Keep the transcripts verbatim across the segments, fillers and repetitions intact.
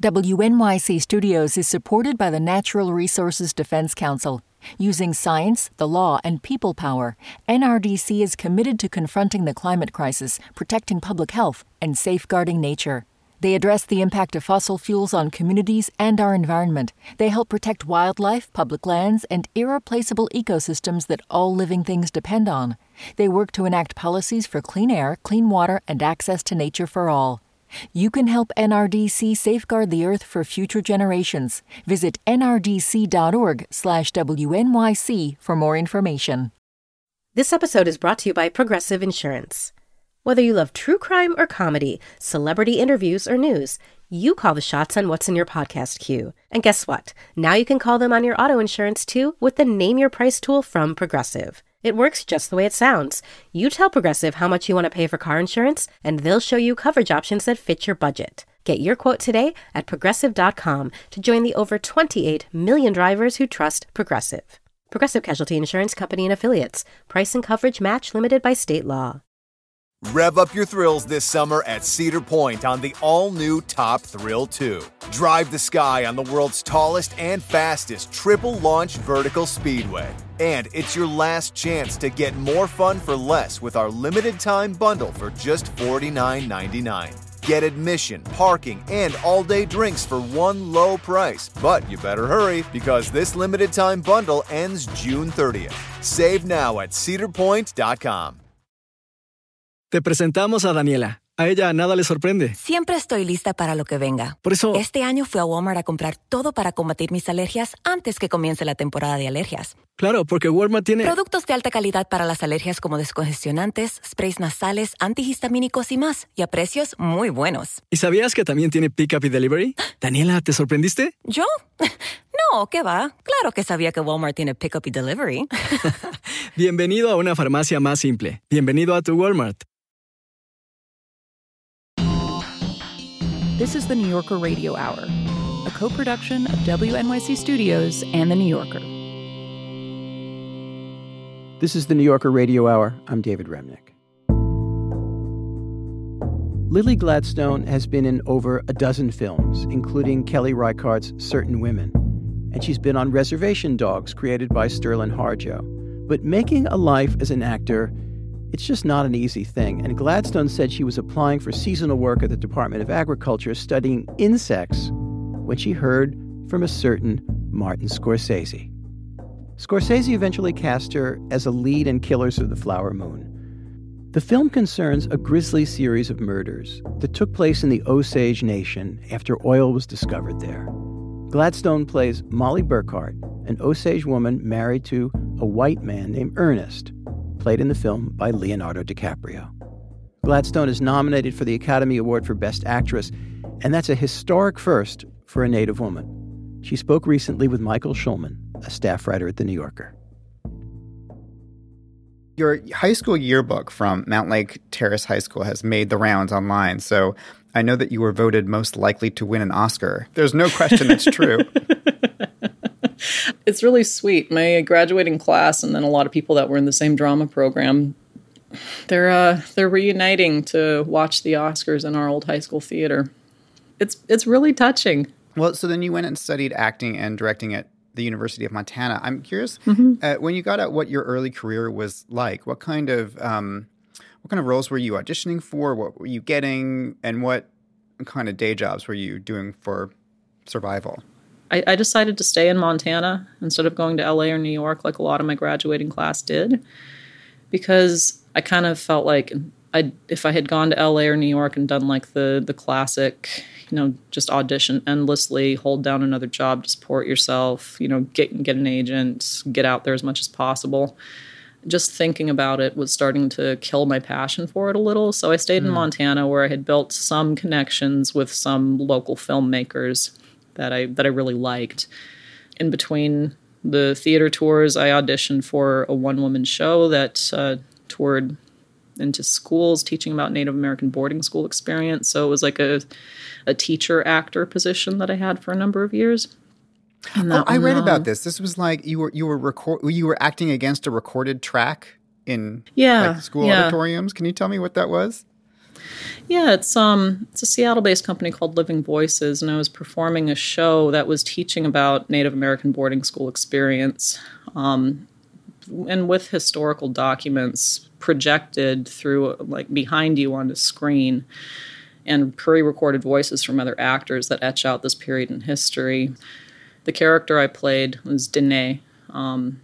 W N Y C Studios is supported by the Natural Resources Defense Council. Using science, the law, and people power, N R D C is committed to confronting the climate crisis, protecting public health, and safeguarding nature. They address the impact of fossil fuels on communities and our environment. They help protect wildlife, public lands, and irreplaceable ecosystems that all living things depend on. They work to enact policies for clean air, clean water, and access to nature for all. You can help N R D C safeguard the Earth for future generations. Visit nrdc.org slash WNYC for more information. This episode is brought to you by Progressive Insurance. Whether you love true crime or comedy, celebrity interviews or news, you call the shots on what's in your podcast queue. And guess what? Now you can call them on your auto insurance too with the Name Your Price tool from Progressive. It works just the way it sounds. You tell Progressive how much you want to pay for car insurance, and they'll show you coverage options that fit your budget. Get your quote today at progressive dot com to join the over twenty-eight million drivers who trust Progressive. Progressive Casualty Insurance Company and Affiliates. Price and coverage match limited by state law. Rev up your thrills this summer at Cedar Point on the all-new Top Thrill two. Drive the sky on the world's tallest and fastest triple-launch vertical speedway. And it's your last chance to get more fun for less with our limited-time bundle for just forty-nine ninety-nine. Get admission, parking, and all-day drinks for one low price. But you better hurry, because this limited-time bundle ends June thirtieth. Save now at cedar point dot com. Te presentamos a Daniela. A ella nada le sorprende. Siempre estoy lista para lo que venga. Por eso... Este año fui a Walmart a comprar todo para combatir mis alergias antes que comience la temporada de alergias. Claro, porque Walmart tiene... Productos de alta calidad para las alergias como descongestionantes, sprays nasales, antihistamínicos y más. Y a precios muy buenos. ¿Y sabías que también tiene Pick-up y Delivery? Daniela, ¿te sorprendiste? ¿Yo? No, ¿qué va? Claro que sabía que Walmart tiene Pick-up y Delivery. Bienvenido a una farmacia más simple. Bienvenido a tu Walmart. This is the New Yorker Radio Hour, a co-production of W N Y C Studios and The New Yorker. This is the New Yorker Radio Hour. I'm David Remnick. Lily Gladstone has been in over a dozen films, including Kelly Reichardt's Certain Women, and she's been on Reservation Dogs, created by Sterling Harjo. But making a life as an actor, it's just not an easy thing, and Gladstone said she was applying for seasonal work at the Department of Agriculture studying insects when she heard from a certain Martin Scorsese. Scorsese eventually cast her as a lead in Killers of the Flower Moon. The film concerns a grisly series of murders that took place in the Osage Nation after oil was discovered there. Gladstone plays Molly Burkhart, an Osage woman married to a white man named Ernest, played in the film by Leonardo DiCaprio. Gladstone is nominated for the Academy Award for Best Actress, and that's a historic first for a Native woman. She spoke recently with Michael Schulman, a staff writer at The New Yorker. Your high school yearbook from Mount Lake Terrace High School has made the rounds online, so I know that you were voted most likely to win an Oscar. There's no question that's true. It's really sweet. My graduating class and then a lot of people that were in the same drama program, they're uh, they're reuniting to watch the Oscars in our old high school theater. It's it's really touching. Well, so then you went and studied acting and directing at the University of Montana. I'm curious, mm-hmm. uh, when you got out, what your early career was like. What kind of um, what kind of roles were you auditioning for? What were you getting? And what kind of day jobs were you doing for survival? I, I decided to stay in Montana instead of going to L A or New York like a lot of my graduating class did, because I kind of felt like I if I had gone to L A or New York and done like the the classic, you know, just audition endlessly, hold down another job to support yourself, you know, get get an agent, get out there as much as possible. Just thinking about it was starting to kill my passion for it a little. So I stayed mm. in Montana, where I had built some connections with some local filmmakers that I that I really liked. In between the theater tours, I auditioned for a one-woman show that uh, toured into schools teaching about Native American boarding school experience. So it was like a a teacher-actor position that I had for a number of years. Oh, I read about this. This was like you were you were record you were acting against a recorded track in yeah, like school yeah. auditoriums. Can you tell me what that was? Yeah, it's um it's a Seattle-based company called Living Voices, and I was performing a show that was teaching about Native American boarding school experience, um, and with historical documents projected through, like, behind you on the screen, and pre-recorded voices from other actors that etch out this period in history. The character I played was Dene, um,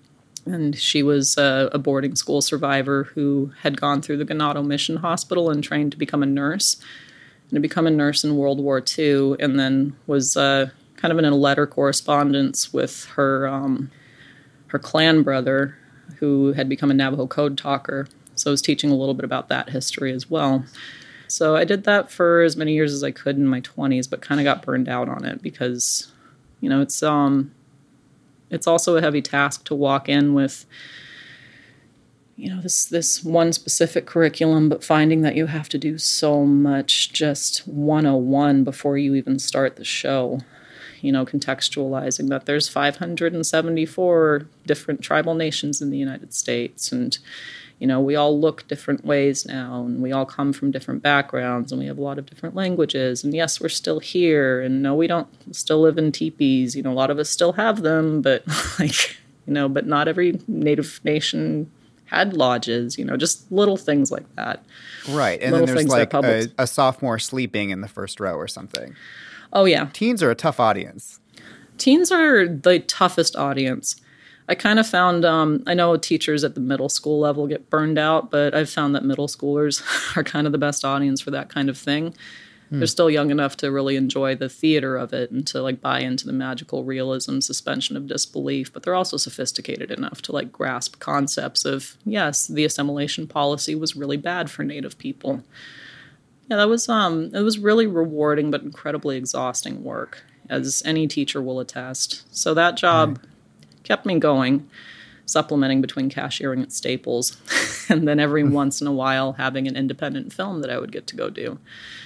and she was a, a boarding school survivor who had gone through the Ganado Mission Hospital and trained to become a nurse, and to become a nurse in World War Two, and then was uh, kind of in a letter correspondence with her um, her clan brother, who had become a Navajo code talker. So I was teaching a little bit about that history as well. So I did that for as many years as I could in my twenties, but kind of got burned out on it because, you know, it's um, it's also a heavy task to walk in with, you know, this this one specific curriculum, but finding that you have to do so much just one oh one before you even start the show. You know, contextualizing that there's five hundred seventy-four different tribal nations in the United States, and you know, we all look different ways now, and we all come from different backgrounds, and we have a lot of different languages. And yes, we're still here, and no, we don't still live in teepees. You know, a lot of us still have them, but like, you know, but not every Native nation had lodges. You know, just little things like that. Right, and little then there's like a, public... a sophomore sleeping in the first row or something. Oh yeah, teens are a tough audience. Teens are the toughest audience. I kind of found, um, I know teachers at the middle school level get burned out, but I've found that middle schoolers are kind of the best audience for that kind of thing. Hmm. They're still young enough to really enjoy the theater of it and to like buy into the magical realism, suspension of disbelief, but they're also sophisticated enough to like grasp concepts of, yes, the assimilation policy was really bad for Native people. Yeah, that was, um, it was really rewarding but incredibly exhausting work, as any teacher will attest. So that job... Hmm. kept me going, supplementing between cashiering at Staples and then every once in a while having an independent film that I would get to go do.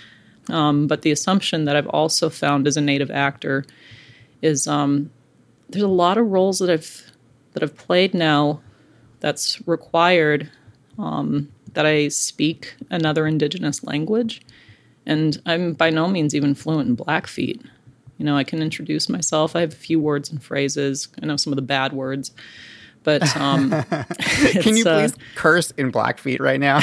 Um, but the assumption that I've also found as a Native actor is um, there's a lot of roles that I've that I've played now that's required um, that I speak another Indigenous language, and I'm by no means even fluent in Blackfeet. You know, I can introduce myself. I have a few words and phrases. I know some of the bad words, but um, can you please uh, curse in Blackfeet right now?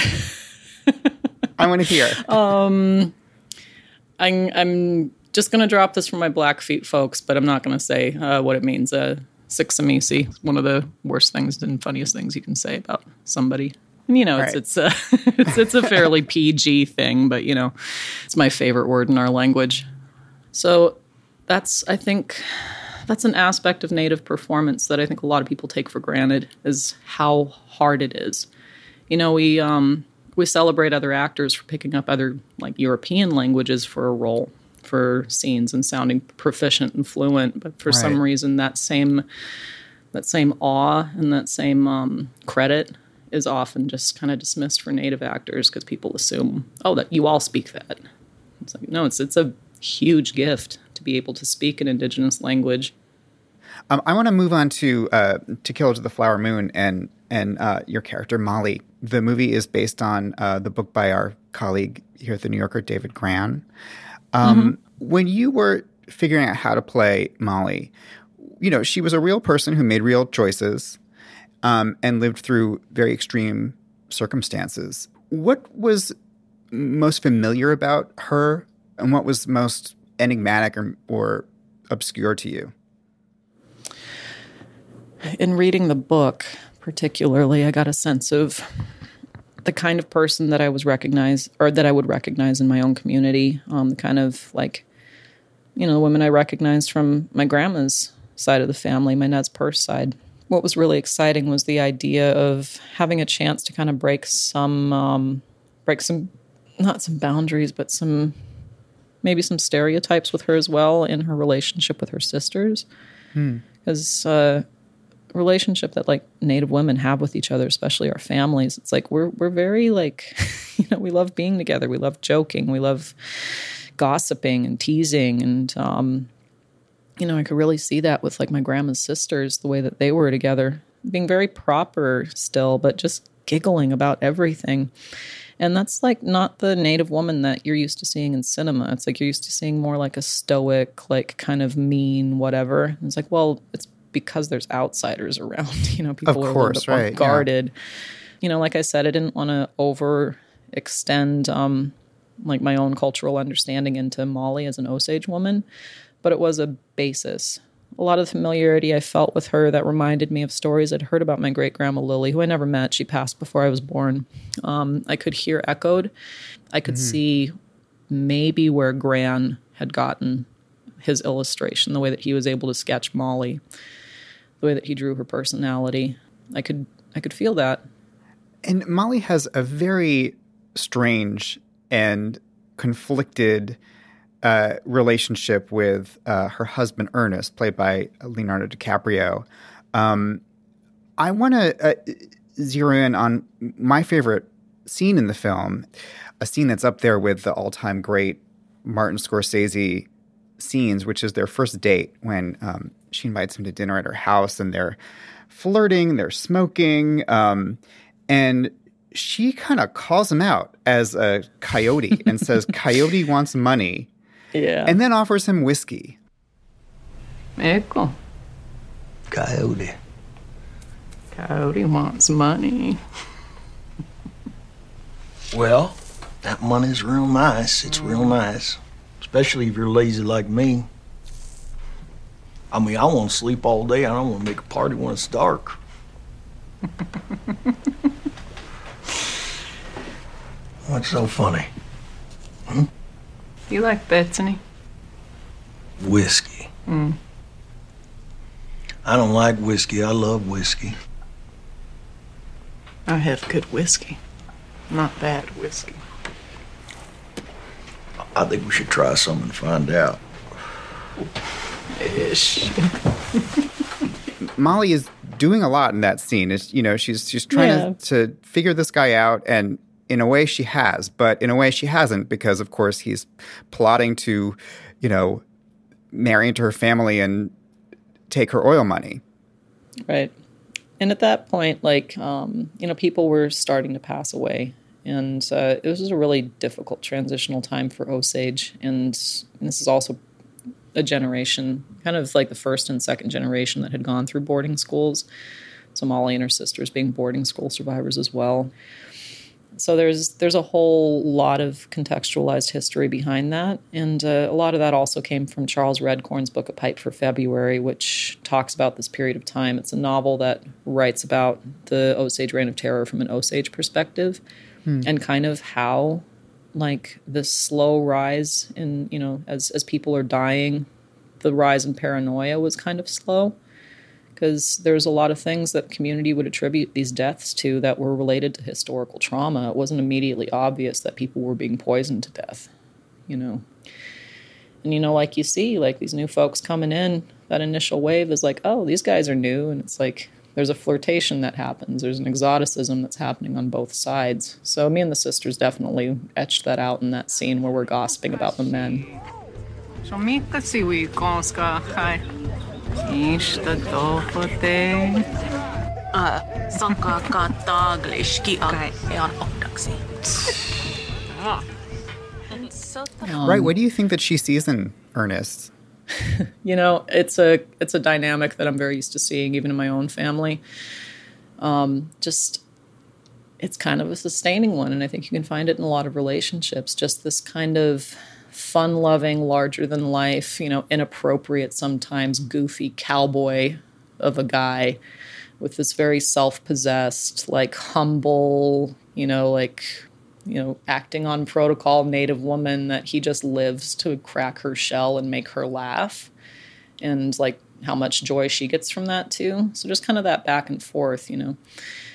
I want to hear. Um, I'm, I'm just going to drop this for my Blackfeet folks, but I'm not going to say uh, what it means. Uh, Sixamisi, one of the worst things and funniest things you can say about somebody. And, you know, it's, right. it's, a, it's, it's a fairly P G thing, but, you know, it's my favorite word in our language. So... That's, I think, that's an aspect of Native performance that I think a lot of people take for granted, is how hard it is. You know, we um, we celebrate other actors for picking up other, like, European languages for a role, for scenes, and sounding proficient and fluent. But for right. some reason, that same that same awe and that same um, credit is often just kind of dismissed for Native actors because people assume, oh, that you all speak that. It's like, no, it's it's a huge gift to be able to speak an Indigenous language. Um, I want to move on to uh, To Kill to the Flower Moon and and uh, your character, Molly. The movie is based on uh, the book by our colleague here at The New Yorker, David Grann. Um, mm-hmm. When you were figuring out how to play Molly, you know, she was a real person who made real choices um, and lived through very extreme circumstances. What was most familiar about her, and what was most enigmatic or, or obscure to you? In reading the book, particularly, I got a sense of the kind of person that I was recognized, or that I would recognize in my own community. Um, the kind of, like, you know, the women I recognized from my grandma's side of the family, my Nez Perce side. What was really exciting was the idea of having a chance to kind of break some, um, break some, not some boundaries, but some... maybe some stereotypes with her as well in her relationship with her sisters. Because hmm. uh, relationship that like Native women have with each other, especially our families, it's like we're we're very like, you know, we love being together. We love joking. We love gossiping and teasing. And, um, you know, I could really see that with like my grandma's sisters, the way that they were together, being very proper still, but just giggling about everything. And that's like not the Native woman that you're used to seeing in cinema. It's like you're used to seeing more like a stoic, like kind of mean, whatever. And it's like, well, it's because there's outsiders around. You know, people of are course, a little bit more right, guarded. Yeah. You know, like I said, I didn't want to overextend um, like my own cultural understanding into Molly as an Osage woman, but it was a basis. A lot of the familiarity I felt with her that reminded me of stories I'd heard about my great-grandma Lily, who I never met. She passed before I was born. Um, I could hear echoed. I could mm-hmm. see maybe where Gran had gotten his illustration, the way that he was able to sketch Molly, the way that he drew her personality. I could I could feel that. And Molly has a very strange and conflicted Uh, relationship with uh, her husband, Ernest, played by Leonardo DiCaprio. Um, I want to uh, zero in on my favorite scene in the film, a scene that's up there with the all-time great Martin Scorsese scenes, which is their first date when um, she invites him to dinner at her house, and they're flirting, they're smoking, um, and she kind of calls him out as a coyote and says, "Coyote wants money." Yeah. And then offers him whiskey. Echo. Coyote. Coyote wants money. Well, that money's real nice. It's real nice. Especially if you're lazy like me. I mean, I want to sleep all day. I don't want to make a party when it's dark. What's so funny? Hmm? You like Bethany? Whiskey. Mm. I don't like whiskey. I love whiskey. I have good whiskey, not bad whiskey. I think we should try some and find out. Ish. Molly is doing a lot in that scene. It's, you know, she's she's trying Yeah. to, to figure this guy out, and in a way she has, but in a way she hasn't, because of course he's plotting to, you know, marry into her family and take her oil money. Right. And at that point, like, um, you know, people were starting to pass away. And uh, it was a really difficult transitional time for Osage. And, and this is also a generation, kind of like the first and second generation that had gone through boarding schools. So Molly and her sisters being boarding school survivors as well. So there's there's a whole lot of contextualized history behind that. And uh, a lot of that also came from Charles Redcorn's book, A Pipe for February, which talks about this period of time. It's a novel that writes about the Osage Reign of Terror from an Osage perspective hmm. and kind of how, like, this slow rise in, you know, as, as people are dying, the rise in paranoia was kind of slow. Because there's a lot of things that the community would attribute these deaths to that were related to historical trauma. It wasn't immediately obvious that people were being poisoned to death, you know. And, you know, like you see, like these new folks coming in, that initial wave is like, oh, these guys are new. And it's like there's a flirtation that happens. There's an exoticism that's happening on both sides. So me and the sisters definitely etched that out in that scene where we're gossiping about the men. Um, right, what do you think that she sees in Ernest? You know, it's a it's a dynamic that I'm very used to seeing even in my own family. Um, just, it's kind of a sustaining one, and I think you can find it in a lot of relationships. Just this kind of fun-loving, larger-than-life, you know, inappropriate, sometimes goofy cowboy of a guy with this very self-possessed, like humble, you know, like, you know, acting on protocol Native woman that he just lives to crack her shell and make her laugh. And, like, how much joy she gets from that, too. So just kind of that back and forth, you know.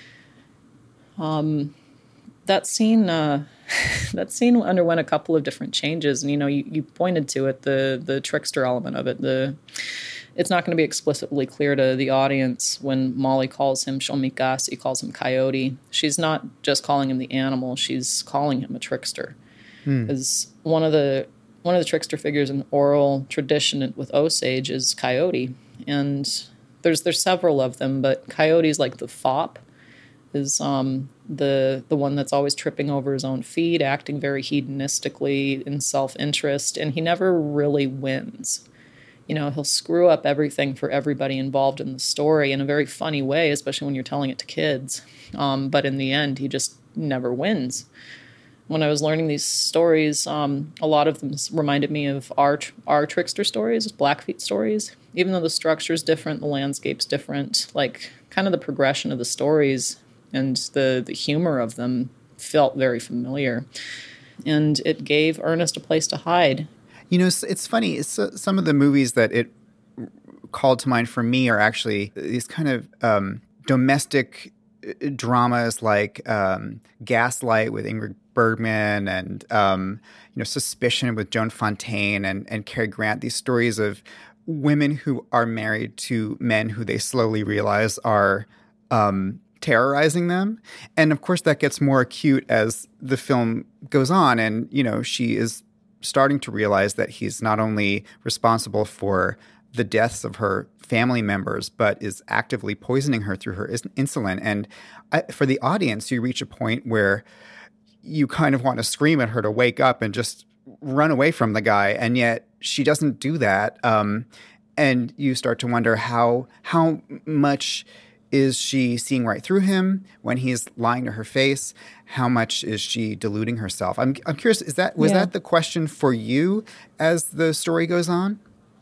Um, that scene... Uh, that scene underwent a couple of different changes, and you know, you, you pointed to it, the the trickster element of it. The it's not going to be explicitly clear to the audience when Molly calls him Shomikasi, calls him Coyote. She's not just calling him the animal; she's calling him a trickster. Because hmm. one of the one of the trickster figures in oral tradition with Osage is Coyote, and there's there's several of them, but Coyote's like the fop. is um, the the one that's always tripping over his own feet, acting very hedonistically in self-interest, and he never really wins. You know, he'll screw up everything for everybody involved in the story in a very funny way, especially when you're telling it to kids. Um, but in the end, he just never wins. When I was learning these stories, um, a lot of them reminded me of our, our trickster stories, Blackfeet stories. Even though the structure's different, the landscape's different, like kind of the progression of the stories and the, the humor of them felt very familiar. And it gave Ernest a place to hide. You know, it's, it's funny. It's, uh, some of the movies that it called to mind for me are actually these kind of um, domestic dramas like um, Gaslight with Ingrid Bergman and, um, you know, Suspicion with Joan Fontaine and, and Cary Grant, these stories of women who are married to men who they slowly realize are um, terrorizing them. And, of course, that gets more acute as the film goes on. And, you know, she is starting to realize that he's not only responsible for the deaths of her family members, but is actively poisoning her through her is- insulin. And I, for the audience, you reach a point where you kind of want to scream at her to wake up and just run away from the guy. And yet she doesn't do that. Um, and you start to wonder how how much is she seeing right through him when he's lying to her face? How much is she deluding herself? I'm I'm curious, is that was yeah. that the question for you as the story goes on?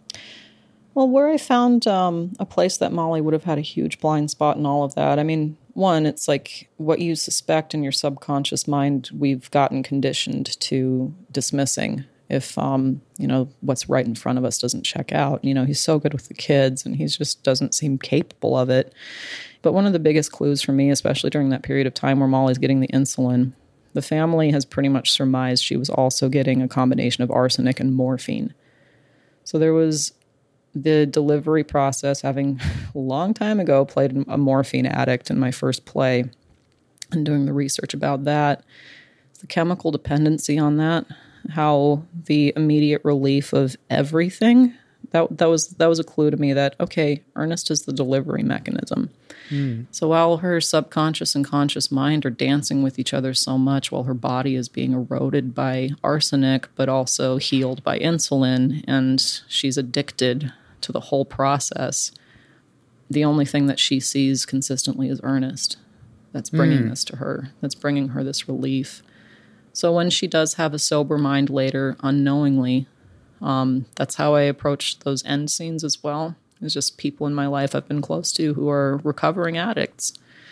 Well, where I found um, a place that Molly would have had a huge blind spot in all of that. I mean, one, it's like what you suspect in your subconscious mind, we've gotten conditioned to dismissing if, um, you know, what's right in front of us doesn't check out. You know, he's so good with the kids and he just doesn't seem capable of it. But one of the biggest clues for me, especially during that period of time where Molly's getting the insulin, the family has pretty much surmised she was also getting a combination of arsenic and morphine. So there was the delivery process, having a long time ago played a morphine addict in my first play and doing the research about that, the chemical dependency on that, how the immediate relief of everything, that that was that was a clue to me that, okay, Ernest is the delivery mechanism. Mm. So while her subconscious and conscious mind are dancing with each other so much, while her body is being eroded by arsenic, but also healed by insulin, and she's addicted to the whole process, the only thing that she sees consistently is Ernest. That's bringing mm. this to her. That's bringing her this relief. So when she does have a sober mind later, unknowingly, um, that's how I approach those end scenes as well. It's just people in my life I've been close to who are recovering addicts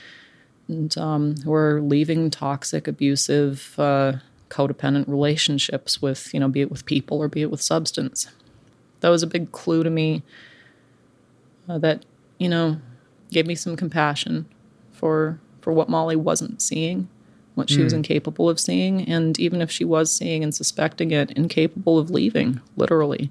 and um, who are leaving toxic, abusive, uh, codependent relationships with, you know, be it with people or be it with substance. That was a big clue to me uh, that, you know, gave me some compassion for for what Molly wasn't seeing, what she mm. was incapable of seeing, and even if she was seeing and suspecting it, incapable of leaving, literally.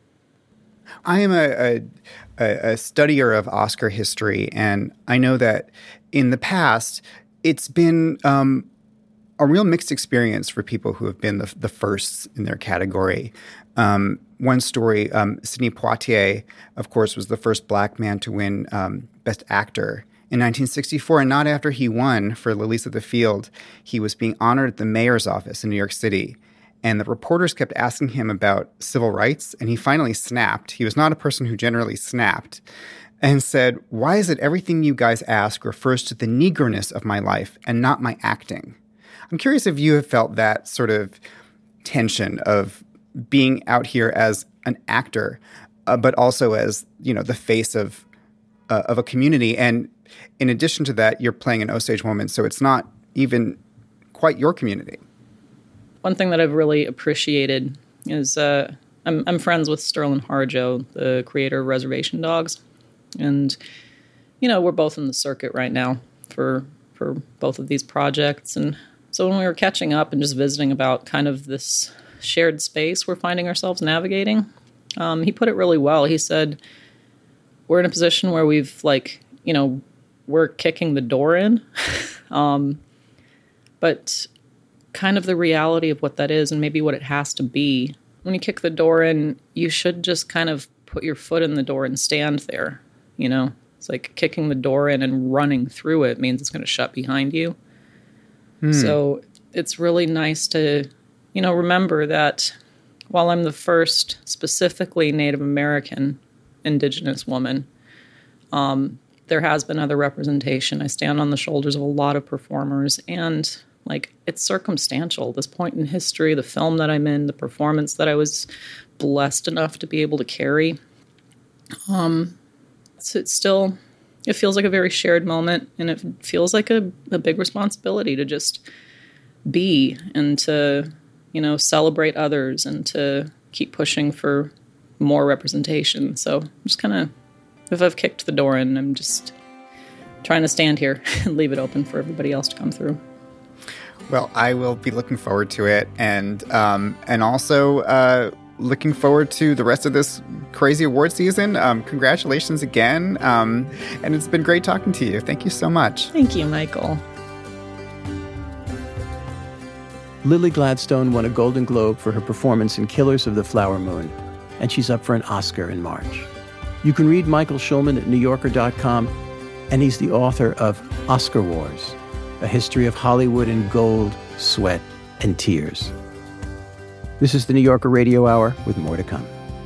I am a, a, a studier of Oscar history, and I know that in the past, it's been um, a real mixed experience for people who have been the, the firsts in their category. Um, one story, um, Sidney Poitier, of course, was the first black man to win um, Best Actor in nineteen sixty-four, and not after he won for Lilies of the Field. He was being honored at the mayor's office in New York City, and the reporters kept asking him about civil rights, and he finally snapped. He was not a person who generally snapped, and said, "Why is it everything you guys ask refers to the Negroness of my life and not my acting?" I'm curious if you have felt that sort of tension of being out here as an actor, uh, but also as, you know, the face of uh, of a community. And in addition to that, you're playing an Osage woman, so it's not even quite your community. One thing that I've really appreciated is uh, I'm, I'm friends with Sterling Harjo, the creator of Reservation Dogs. And, you know, we're both in the circuit right now for for both of these projects. And so when we were catching up and just visiting about kind of this shared space we're finding ourselves navigating, um, he put it really well. He said, we're in a position where we've, like, you know, we're kicking the door in. um, but kind of the reality of what that is and maybe what it has to be. When you kick the door in, you should just kind of put your foot in the door and stand there, you know, It's like kicking the door in and running through it means it's going to shut behind you. Hmm. So it's really nice to, you know, remember that while I'm the first specifically Native American Indigenous woman, um, there has been other representation. I stand on the shoulders of a lot of performers, and like it's circumstantial. This point in history, the film that I'm in, the performance that I was blessed enough to be able to carry, um, so it's still, it feels like a very shared moment, and it feels like a, a big responsibility to just be and to, you know, celebrate others and to keep pushing for more representation. So I'm just kind of, if I've kicked the door in, I'm just trying to stand here and leave it open for everybody else to come through. Well, I will be looking forward to it, and um, and also uh, looking forward to the rest of this crazy award season. Um, congratulations again, um, and it's been great talking to you. Thank you so much. Thank you, Michael. Lily Gladstone won a Golden Globe for her performance in Killers of the Flower Moon, and she's up for an Oscar in March. You can read Michael Schulman at New Yorker dot com, and he's the author of Oscar Wars, A History of Hollywood in Gold, Sweat, and Tears. This is the New Yorker Radio Hour with more to come.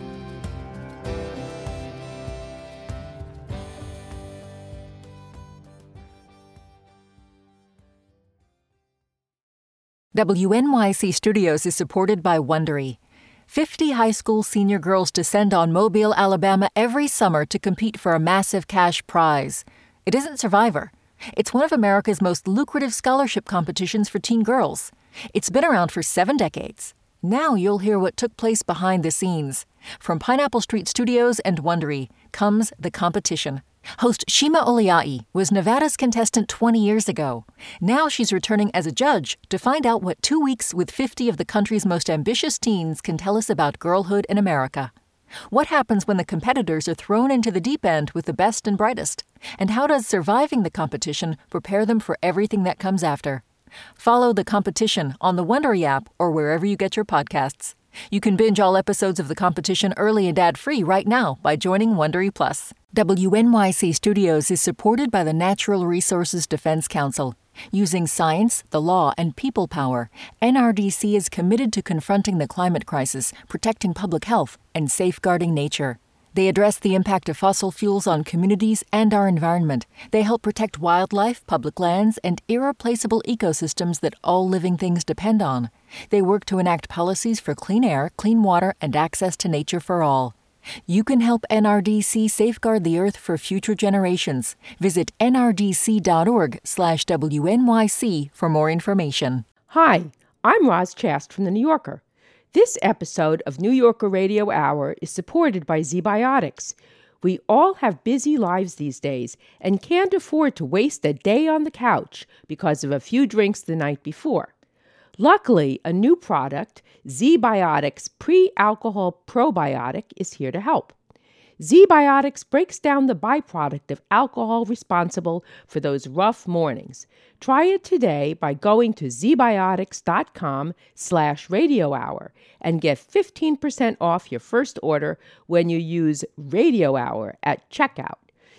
W N Y C Studios is supported by Wondery. Fifty high school senior girls descend on Mobile, Alabama every summer to compete for a massive cash prize. It isn't Survivor. It's one of America's most lucrative scholarship competitions for teen girls. It's been around for seven decades. Now you'll hear what took place behind the scenes. From Pineapple Street Studios and Wondery comes The Competition. Host Shima Oliai was Nevada's contestant twenty years ago. Now she's returning as a judge to find out what two weeks with fifty of the country's most ambitious teens can tell us about girlhood in America. What happens when the competitors are thrown into the deep end with the best and brightest? And how does surviving the competition prepare them for everything that comes after? Follow The Competition on the Wondery app or wherever you get your podcasts. You can binge all episodes of The Competition early and ad-free right now by joining Wondery Plus. W N Y C Studios is supported by the Natural Resources Defense Council. Using science, the law, and people power, N R D C is committed to confronting the climate crisis, protecting public health, and safeguarding nature. They address the impact of fossil fuels on communities and our environment. They help protect wildlife, public lands, and irreplaceable ecosystems that all living things depend on. They work to enact policies for clean air, clean water, and access to nature for all. You can help N R D C safeguard the earth for future generations. Visit N R D C dot org slash W N Y C for more information. Hi, I'm Roz Chast from The New Yorker. This episode of New Yorker Radio Hour is supported by ZBiotics. We all have busy lives these days and can't afford to waste a day on the couch because of a few drinks the night before. Luckily, a new product, ZBiotics Pre-Alcohol Probiotic, is here to help. ZBiotics breaks down the byproduct of alcohol responsible for those rough mornings. Try it today by going to zbiotics.com slash radio hour and get fifteen percent off your first order when you use Radio Hour at checkout.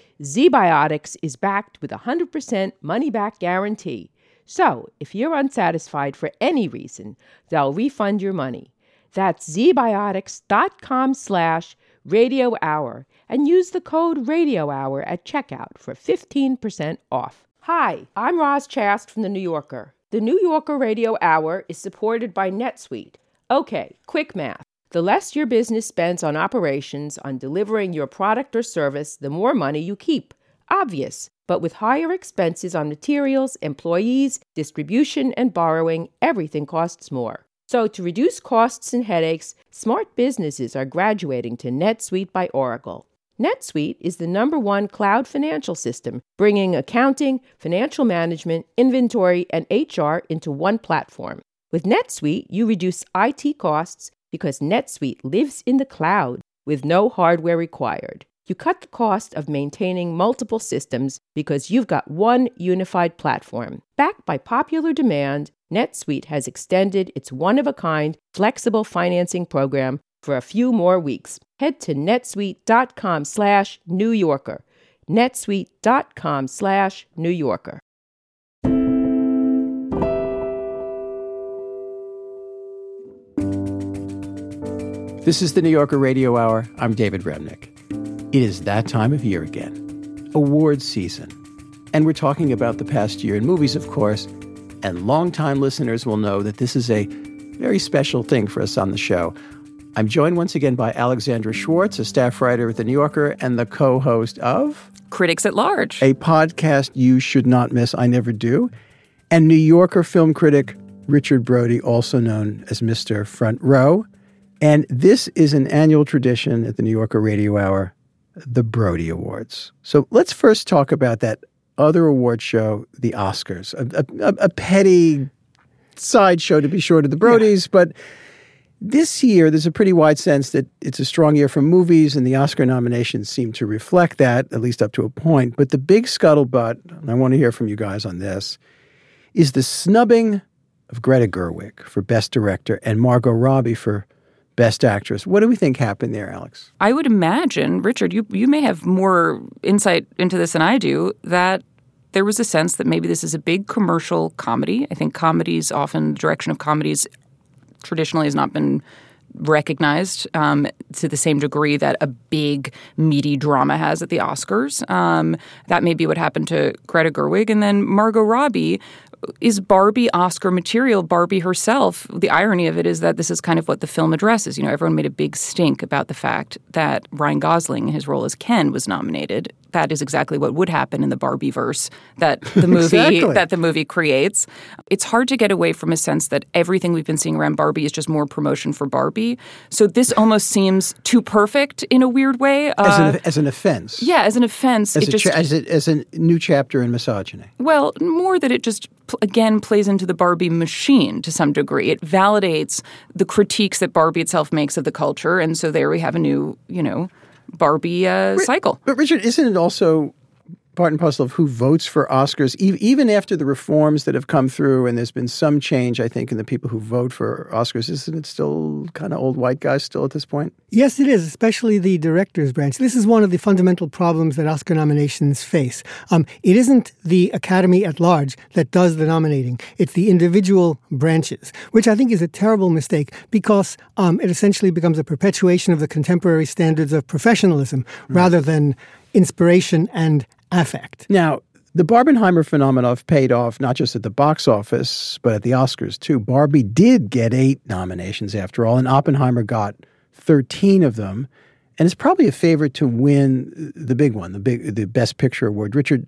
ZBiotics is backed with a one hundred percent money-back guarantee. So, if you're unsatisfied for any reason, they'll refund your money. That's zbiotics.com slash radio hour and use the code radio hour at checkout for fifteen percent off. Hi, I'm Roz Chast from The New Yorker. The New Yorker Radio Hour is supported by NetSuite. Okay, quick math. The less your business spends on operations, on delivering your product or service, the more money you keep. Obvious. But with higher expenses on materials, employees, distribution, and borrowing, everything costs more. So to reduce costs and headaches, smart businesses are graduating to NetSuite by Oracle. NetSuite is the number one cloud financial system, bringing accounting, financial management, inventory, and H R into one platform. With NetSuite, you reduce I T costs because NetSuite lives in the cloud with no hardware required. You cut the cost of maintaining multiple systems because you've got one unified platform. Backed by popular demand, NetSuite has extended its one-of-a-kind flexible financing program for a few more weeks. Head to netsuite.com slash New Yorker. netsuite.com slash New Yorker. This is the New Yorker Radio Hour. I'm David Remnick. It is that time of year again, awards season. And we're talking about the past year in movies, of course. And longtime listeners will know that this is a very special thing for us on the show. I'm joined once again by Alexandra Schwartz, a staff writer at The New Yorker and the co-host of Critics at Large, a podcast you should not miss. I never do. And New Yorker film critic Richard Brody, also known as Mister Front Row. And this is an annual tradition at the New Yorker Radio Hour, the Brody Awards. So let's first talk about that other award show, the Oscars, a, a, a petty sideshow to be sure to the Brodies. Yeah. But this year, there's a pretty wide sense that it's a strong year for movies, and the Oscar nominations seem to reflect that, at least up to a point. But the big scuttlebutt, and I want to hear from you guys on this, is the snubbing of Greta Gerwig for Best Director and Margot Robbie for Best Actress. What do we think happened there, Alex? I would imagine, Richard, you you may have more insight into this than I do, that there was a sense that maybe this is a big commercial comedy. I think comedies, often the direction of comedies traditionally has not been recognized um, to the same degree that a big, meaty drama has at the Oscars. Um, that may be what happened to Greta Gerwig. And then Margot Robbie is Barbie Oscar material. Barbie herself, the irony of it is that this is kind of what the film addresses. You know, everyone made a big stink about the fact that Ryan Gosling, in his role as Ken, was nominated. That is exactly what would happen in the Barbie-verse that the movie exactly. that the movie creates. It's hard to get away from a sense that everything we've been seeing around Barbie is just more promotion for Barbie. So this almost seems too perfect in a weird way. Uh, as, an, uh, as an offense. Yeah, as an offense. As, it a, just, cha- as, a, as a new chapter in misogyny. Well, more that it just, again, plays into the Barbie machine to some degree. It validates the critiques that Barbie itself makes of the culture. And so there we have a new, you know, Barbie uh, cycle. But Richard, isn't it also part and parcel of who votes for Oscars, e- even after the reforms that have come through, and there's been some change, I think, in the people who vote for Oscars, isn't it still kind of old white guys still at this point? Yes, it is, especially the director's branch. This is one of the fundamental problems that Oscar nominations face. Um, it isn't the Academy at large that does the nominating. It's the individual branches, which I think is a terrible mistake because um, it essentially becomes a perpetuation of the contemporary standards of professionalism mm. rather than inspiration and affect. Now, the Barbenheimer phenomenon paid off not just at the box office, but at the Oscars, too. Barbie did get eight nominations, after all, and Oppenheimer got thirteen of them. And it's probably a favorite to win the big one, the big, the Best Picture award. Richard,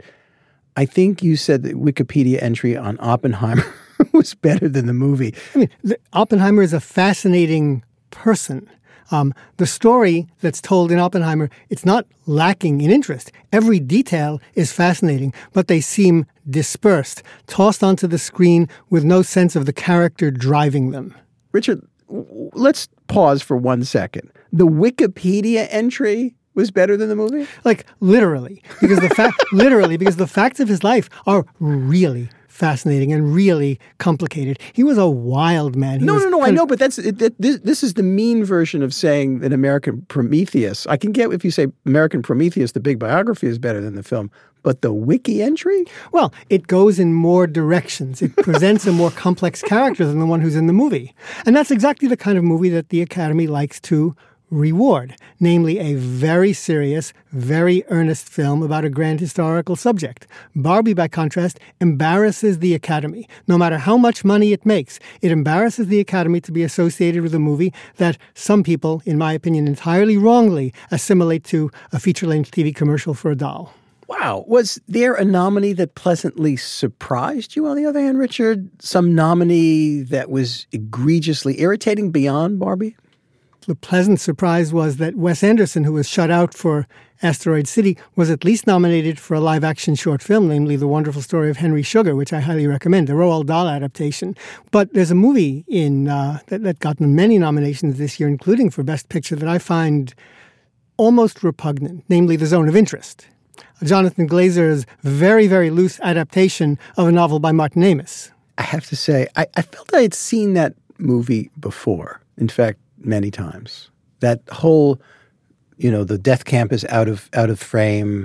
I think you said the Wikipedia entry on Oppenheimer was better than the movie. I mean, the, Oppenheimer is a fascinating person. Um, the story that's told in Oppenheimer, it's not lacking in interest. Every detail is fascinating, but they seem dispersed, tossed onto the screen with no sense of the character driving them. Richard, let's pause for one second. The Wikipedia entry was better than the movie? Like, literally. Because the fact, literally, because the facts of his life are really fascinating and really complicated. He was a wild man. He no, no, no, I of, know, but that's it, that, this, this is the mean version of saying that American Prometheus. I can get if you say American Prometheus, the big biography is better than the film, but the wiki entry? Well, it goes in more directions. It presents a more complex character than the one who's in the movie. And that's exactly the kind of movie that the Academy likes to reward, namely a very serious, very earnest film about a grand historical subject. Barbie, by contrast, embarrasses the Academy. No matter how much money it makes, it embarrasses the Academy to be associated with a movie that some people, in my opinion, entirely wrongly assimilate to a feature-length T V commercial for a doll. Wow. Was there a nominee that pleasantly surprised you, on the other hand, Richard? Some nominee that was egregiously irritating beyond Barbie? The pleasant surprise was that Wes Anderson, who was shut out for Asteroid City, was at least nominated for a live-action short film, namely The Wonderful Story of Henry Sugar, which I highly recommend, a Roald Dahl adaptation. But there's a movie in uh, that, that got many nominations this year, including for Best Picture, that I find almost repugnant, namely The Zone of Interest, Jonathan Glazer's very, very loose adaptation of a novel by Martin Amis. I have to say, I, I felt I had seen that movie before. In fact, many times. That whole, you know, the death camp is out of out of frame.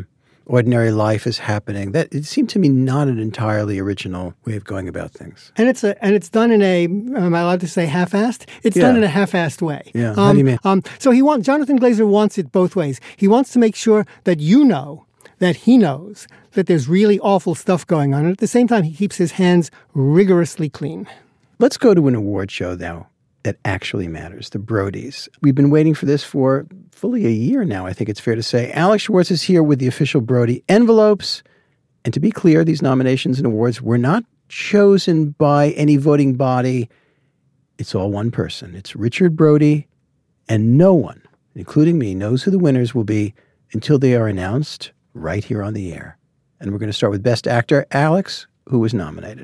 ordinary life is happening. That it seemed to me not an entirely original way of going about things. And it's a and it's done in a, am I allowed to say half-assed? It's Yeah. done in a half-assed way. Yeah. How do you mean? Um, so he wants Jonathan Glazer wants it both ways. He wants to make sure that you know that he knows that there's really awful stuff going on. And at the same time, he keeps his hands rigorously clean. Let's go to an award show now that actually matters, the Brodies. We've been waiting for this for fully a year now, I think it's fair to say. Alex Schwartz is here with the official Brody envelopes. And to be clear, these nominations and awards were not chosen by any voting body. It's all one person. It's Richard Brody, and no one, including me, knows who the winners will be until they are announced right here on the air. And we're going to start with Best Actor. Alex, who was nominated?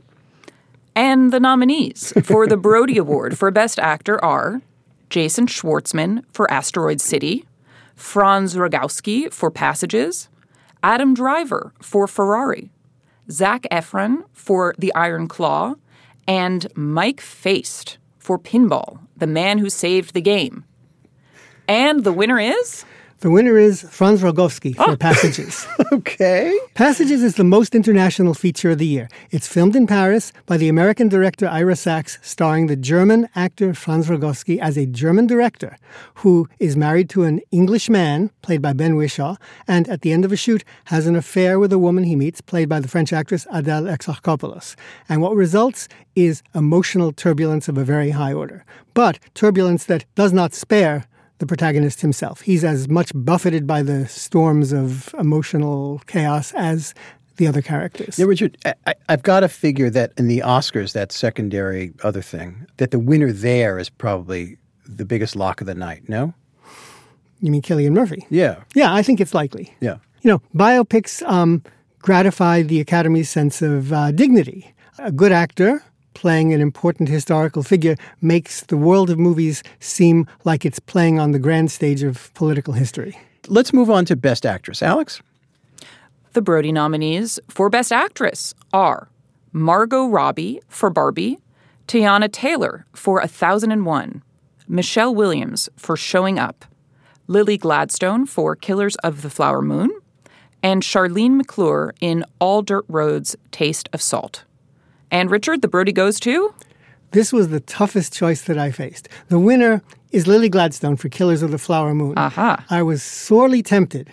And the nominees for the Brody Award for Best Actor are Jason Schwartzman for Asteroid City, Franz Rogowski for Passages, Adam Driver for Ferrari, Zac Efron for The Iron Claw, and Mike Faist for Pinball, the man who saved the game. And the winner is... The winner is Franz Rogowski for Oh. Passages. Okay. Passages is the most international feature of the year. It's filmed in Paris by the American director Ira Sachs, starring the German actor Franz Rogowski as a German director who is married to an English man, played by Ben Whishaw, and at the end of a shoot has an affair with a woman he meets, played by the French actress Adele Exarchopoulos. And what results is emotional turbulence of a very high order, but turbulence that does not spare the protagonist himself. He's as much buffeted by the storms of emotional chaos as the other characters. Yeah, Richard, I, I've got to figure that in the Oscars, that secondary other thing, that the winner there is probably the biggest lock of the night, no? You mean Cillian Murphy? Yeah. Yeah, I think it's likely. Yeah. You know, biopics um, gratify the Academy's sense of uh, dignity. A good actor playing an important historical figure makes the world of movies seem like it's playing on the grand stage of political history. Let's move on to Best Actress. Alex? The Brody nominees for Best Actress are Margot Robbie for Barbie, Tiana Taylor for A Thousand and One, Michelle Williams for Showing Up, Lily Gladstone for Killers of the Flower Moon, and Charlene McClure in All Dirt Road's Taste of Salt. And Richard, the Brody goes to? This was the toughest choice that I faced. The winner is Lily Gladstone for Killers of the Flower Moon. Aha. I was sorely tempted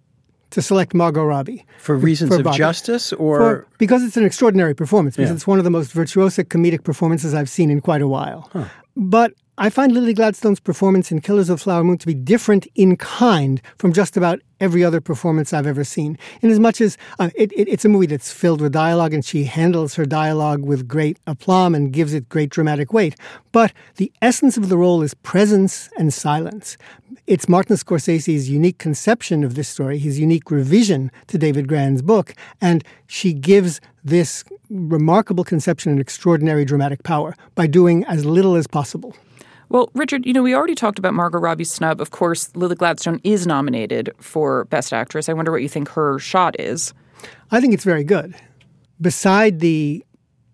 to select Margot Robbie. For reasons for of Barbie. justice or? For, because it's an extraordinary performance, because Yeah. it's one of the most virtuosic comedic performances I've seen in quite a while. Huh. But I find Lily Gladstone's performance in Killers of the Flower Moon to be different in kind from just about every other performance I've ever seen. In as much as uh, it, it, it's a movie that's filled with dialogue, and she handles her dialogue with great aplomb and gives it great dramatic weight. But the essence of the role is presence and silence. It's Martin Scorsese's unique conception of this story, his unique revision to David Grann's book, and she gives this remarkable conception an extraordinary dramatic power by doing as little as possible. Well, Richard, you know, we already talked about Margot Robbie's snub. Of course, Lily Gladstone is nominated for Best Actress. I wonder what you think her shot is. I think it's very good. Beside the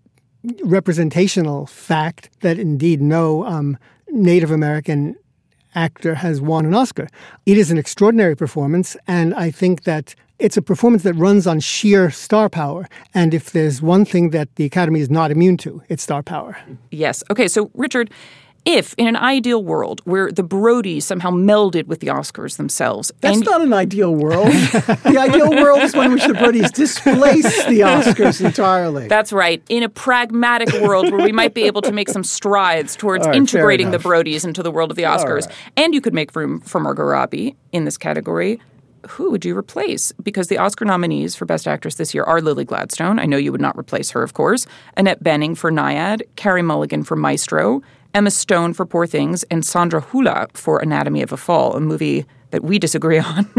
representational fact that indeed no um, Native American actor has won an Oscar, it is an extraordinary performance, and I think that it's a performance that runs on sheer star power. And if there's one thing that the Academy is not immune to, it's star power. Yes. Okay, so Richard, if in an ideal world where the Brodies somehow melded with the Oscars themselves... That's and not an ideal world. The ideal world is one in which the Brodies displace the Oscars entirely. That's right. In a pragmatic world where we might be able to make some strides towards All right, integrating the fair Brodies into the world of the Oscars, All right. and you could make room for Margot Robbie in this category, who would you replace? Because the Oscar nominees for Best Actress this year are Lily Gladstone. I know you would not replace her, of course. Annette Bening for Nyad, Carey Mulligan for Maestro, Emma Stone for Poor Things, and Sandra Hula for Anatomy of a Fall, a movie that we disagree on.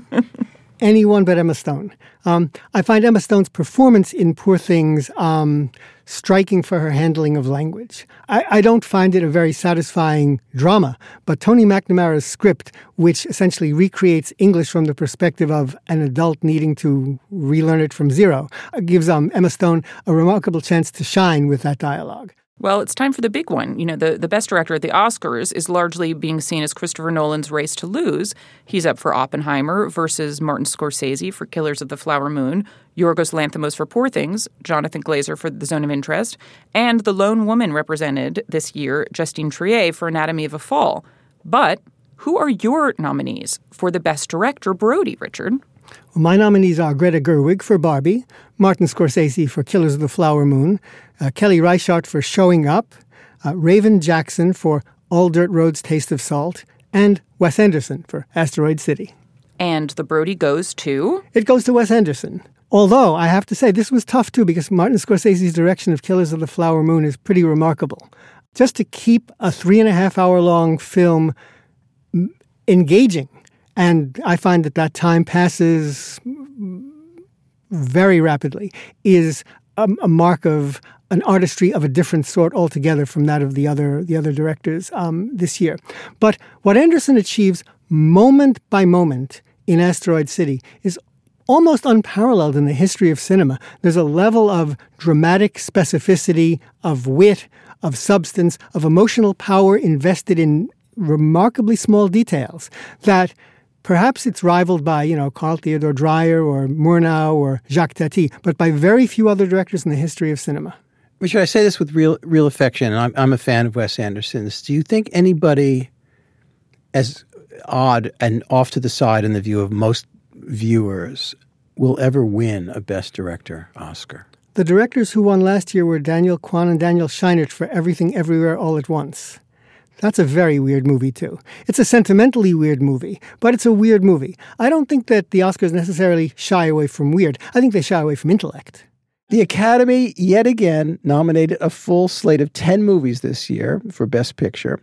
Anyone but Emma Stone. Um, I find Emma Stone's performance in Poor Things um, striking for her handling of language. I, I don't find it a very satisfying drama, but Tony McNamara's script, which essentially recreates English from the perspective of an adult needing to relearn it from zero, gives um, Emma Stone a remarkable chance to shine with that dialogue. Well, it's time for the big one. You know, the, the best director at the Oscars is largely being seen as Christopher Nolan's Race to Lose. He's up for Oppenheimer versus Martin Scorsese for Killers of the Flower Moon, Yorgos Lanthimos for Poor Things, Jonathan Glazer for The Zone of Interest, and the lone woman represented this year, Justine Triet, for Anatomy of a Fall. But who are your nominees for the best director, Brody, Richard? Well, my nominees are Greta Gerwig for Barbie, Martin Scorsese for Killers of the Flower Moon, uh, Kelly Reichardt for Showing Up, uh, Raven Jackson for All Dirt Road's Taste of Salt, and Wes Anderson for Asteroid City. And the Brody goes to? It goes to Wes Anderson. Although, I have to say, this was tough too, because Martin Scorsese's direction of Killers of the Flower Moon is pretty remarkable. Just to keep a three and a half hour long film engaging. And I find that that time passes very rapidly, is a, a mark of an artistry of a different sort altogether from that of the other the other directors um, this year. But what Anderson achieves moment by moment in Asteroid City is almost unparalleled in the history of cinema. There's a level of dramatic specificity, of wit, of substance, of emotional power invested in remarkably small details that perhaps it's rivaled by, you know, Carl Theodor Dreyer or Murnau or Jacques Tati, but by very few other directors in the history of cinema. Richard, I say this with real real affection, and I'm, I'm a fan of Wes Anderson's. Do you think anybody as odd and off to the side in the view of most viewers will ever win a Best Director Oscar? The directors who won last year were Daniel Kwan and Daniel Scheinert for Everything Everywhere All at Once. That's a very weird movie, too. It's a sentimentally weird movie, but it's a weird movie. I don't think that the Oscars necessarily shy away from weird. I think they shy away from intellect. The Academy, yet again, nominated a full slate of ten movies this year for Best Picture.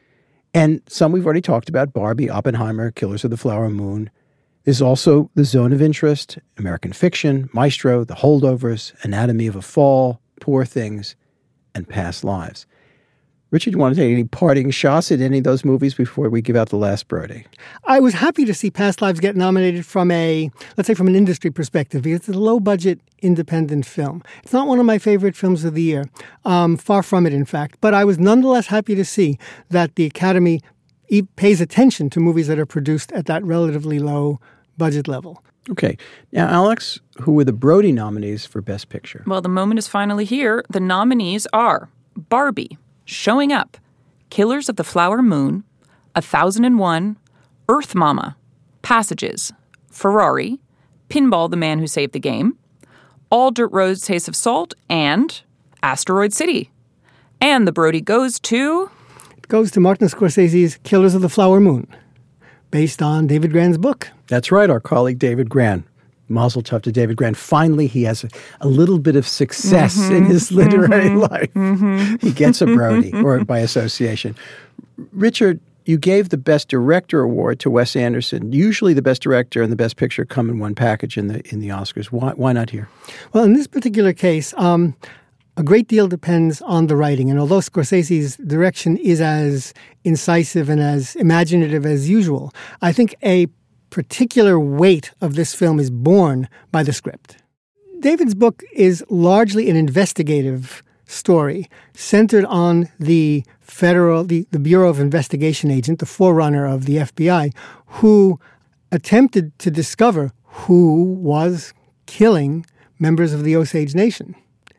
And some we've already talked about, Barbie, Oppenheimer, Killers of the Flower Moon. There's also The Zone of Interest, American Fiction, Maestro, The Holdovers, Anatomy of a Fall, Poor Things, and Past Lives. Richard, you want to take any parting shots at any of those movies before we give out the last Brody? I was happy to see Past Lives get nominated from a, let's say from an industry perspective, because it's a low-budget independent film. It's not one of my favorite films of the year, um, far from it, in fact. But I was nonetheless happy to see that the Academy e- pays attention to movies that are produced at that relatively low budget level. Okay. Now, Alex, who were the Brody nominees for Best Picture? Well, the moment is finally here. The nominees are Barbie, Showing Up, Killers of the Flower Moon, A Thousand and One, Earth Mama, Passages, Ferrari, Pinball, The Man Who Saved the Game, All Dirt Road's Taste of Salt, and Asteroid City. And the Brody goes to... It goes to Martin Scorsese's Killers of the Flower Moon, based on David Grann's book. That's right, our colleague David Grann. Mazel tov to David Grann. Finally, he has a, a little bit of success mm-hmm. in his literary mm-hmm. life. Mm-hmm. He gets a Brody, or by association. Richard, you gave the Best Director award to Wes Anderson. Usually the Best Director and the Best Picture come in one package in the in the Oscars. Why, why not here? Well, in this particular case, um, a great deal depends on the writing. And although Scorsese's direction is as incisive and as imaginative as usual, I think a particular weight of this film is borne by the script. David's book is largely an investigative story centered on the federal, the, the Bureau of Investigation agent, the forerunner of the F B I, who attempted to discover who was killing members of the Osage Nation.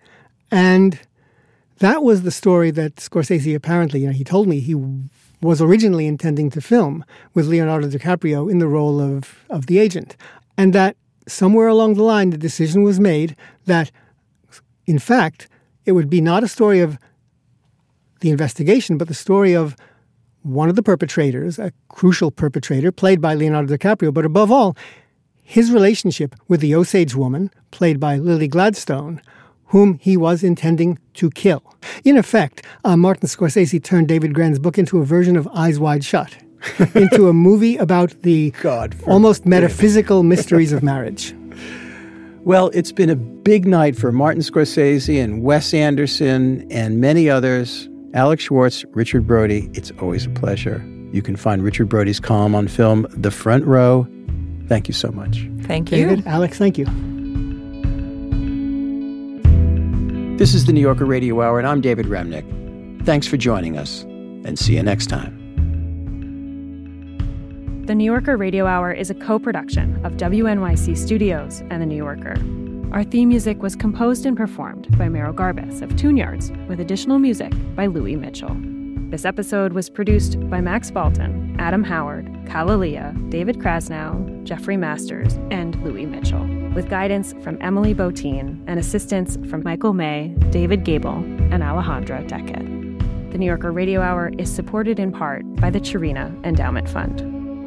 And that was the story that Scorsese apparently, you know, he told me he was originally intending to film with Leonardo DiCaprio in the role of, of the agent. And that somewhere along the line, the decision was made that, in fact, it would be not a story of the investigation, but the story of one of the perpetrators, a crucial perpetrator, played by Leonardo DiCaprio, but above all, his relationship with the Osage woman, played by Lily Gladstone, whom he was intending to kill. In effect, uh, Martin Scorsese turned David Grann's book into a version of Eyes Wide Shut, into a movie about the God almost metaphysical mysteries of marriage. Well, it's been a big night for Martin Scorsese and Wes Anderson and many others. Alex Schwartz, Richard Brody, it's always a pleasure. You can find Richard Brody's column on film, The Front Row. Thank you so much. Thank you. David, Alex, thank you. This is the New Yorker Radio Hour, and I'm David Remnick. Thanks for joining us, and see you next time. The New Yorker Radio Hour is a co-production of W N Y C Studios and The New Yorker. Our theme music was composed and performed by Meryl Garbus of Tune Yards, with additional music by Louis Mitchell. This episode was produced by Max Balton, Adam Howard, Kalalia, David Krasnow, Jeffrey Masters, and Louis Mitchell, with guidance from Emily Botine and assistance from Michael May, David Gable, and Alejandra Deckett. The New Yorker Radio Hour is supported in part by the Chirina Endowment Fund.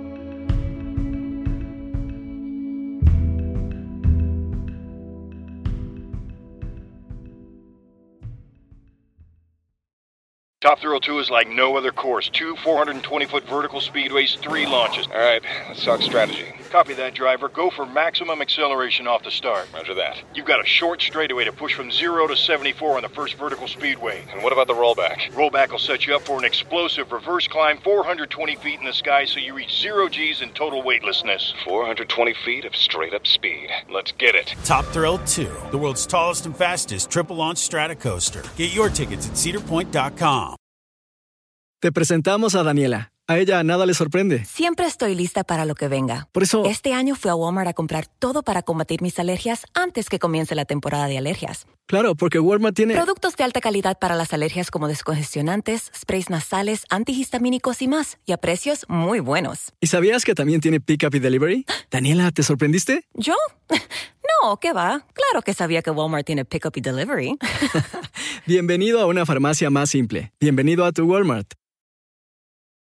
Top Thrill two is like no other course. Two four hundred twenty foot vertical speedways, three launches. All right, let's talk strategy. Copy that, driver. Go for maximum acceleration off the start. Roger that. You've got a short straightaway to push from zero to seventy-four on the first vertical speedway. And what about the rollback? Rollback will set you up for an explosive reverse climb four hundred twenty feet in the sky so you reach zero G's and total weightlessness. four hundred twenty feet of straight-up speed. Let's get it. Top Thrill two, the world's tallest and fastest triple-launch stratocoaster. Get your tickets at cedar point dot com. Te presentamos a Daniela. A ella nada le sorprende. Siempre estoy lista para lo que venga. Por eso... Este año fui a Walmart a comprar todo para combatir mis alergias antes que comience la temporada de alergias. Claro, porque Walmart tiene... Productos de alta calidad para las alergias como descongestionantes, sprays nasales, antihistamínicos y más. Y a precios muy buenos. ¿Y sabías que también tiene Pick Up y Delivery? Daniela, ¿te sorprendiste? ¿Yo? No, ¿qué va? Claro que sabía que Walmart tiene Pick Up y Delivery. Bienvenido a una farmacia más simple. Bienvenido a tu Walmart.